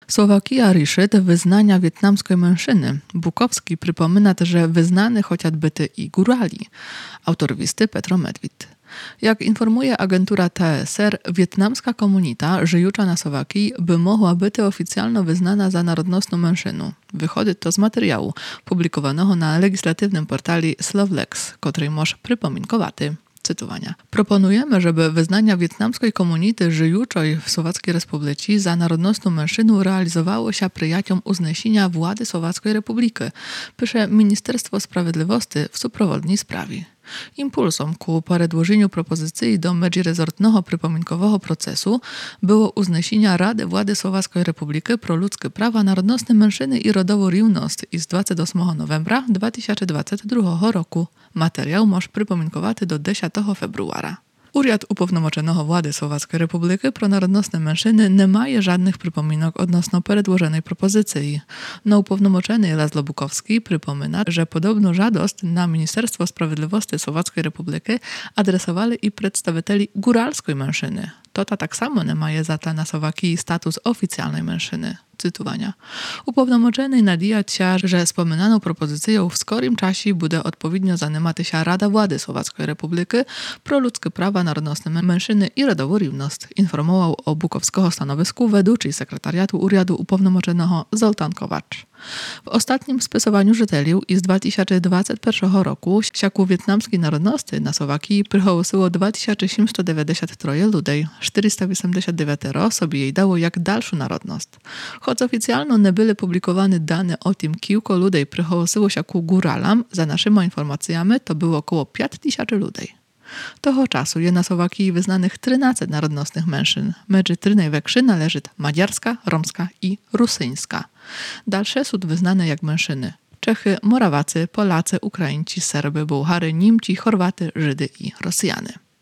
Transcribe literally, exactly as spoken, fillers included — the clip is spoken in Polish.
Słowakija rішить wyznania wietnamskiej mężczyny. Bukowski przypomina też, że wyznany chociaż byty i górali. Autor listy Petro Medwid. Jak informuje agentura T S R, wietnamska komunita żyjąca na Słowakii by mogła być oficjalnie wyznana za narodnostną mężczyznę. Wychodzi to z materiału publikowanego na legislatywnym portali Slovlex, który może przypominkowaty. Cytowania. Proponujemy, żeby wyznania wietnamskiej komunity żyjącej w Słowackiej Republice za narodnostną mężczyznę realizowało się przyjaciem uznesienia władzy Słowackiej Republiki, pisze Ministerstwo Sprawiedliwości w suprawodnej sprawie. Impulsem ku przedłożeniu propozycji do międzyrezortnego przypominkowego procesu było uznesienie Rady Władzy Słowackiej Republiki pro ludzkie prawa narodnostne mężczyzny i rodową równość z dwudziestego ósmego novembra dwa tysiące dwudziestego drugiego roku. Materiał może przypominkowaty do dziesiątego februara. Urząd Upełnomoczonego Władzy Słowackiej Republiki pro narodnostne mężczyzny nie ma żadnych przypominek odnośnie przedłożonej propozycji. No upełnomoczony Laszlo Bukowski przypomina, że podobną żadość na Ministerstwo Sprawiedliwości Słowackiej Republiki adresowali i przedstawicieli góralskiej mężczyzny. To ta tak samo nie ma za na Słowakii status oficjalnej mężczyzny. Cytowania. Upełnomoczony nadija się, że wspominaną propozycją w skorym czasie będzie odpowiednio zajmować się Rada Władzy Słowackiej Republiki pro ludzkie prawa narodnostne mężczyzny i rodową równość, informował o Bukowskiego stanowisku według sekretariatu Urzędu Upełnomoczonego Zoltán Kovács. W ostatnim spisowaniu żyteliów z dwa tysiące dwudziestego pierwszego roku siaku wietnamskiej narodności na Słowakii przychodziło dwa tysiące siedemset dziewięćdziesiąt trzy ludzi, czterysta osiemdziesiąt dziewięć sobie jej dało jak dalszą narodność. Choć oficjalnie nie były publikowane dane o tym, kilku ludzi przychodziło siaku góralam, za naszymi informacjami to było około pięć tysięcy ludzi. Toho czasu je na Słowakii wyznanych trzynaście narodnostnych mężczyzn. Między trzy największe należy madziarska, romska i rusyńska. Dalsze są wyznane jak mężczyzny. Czechy, Morawacy, Polacy, Ukraińcy, Serby, Bułgary, Niemcy, Chorwaty, Żydy i Rosjanie.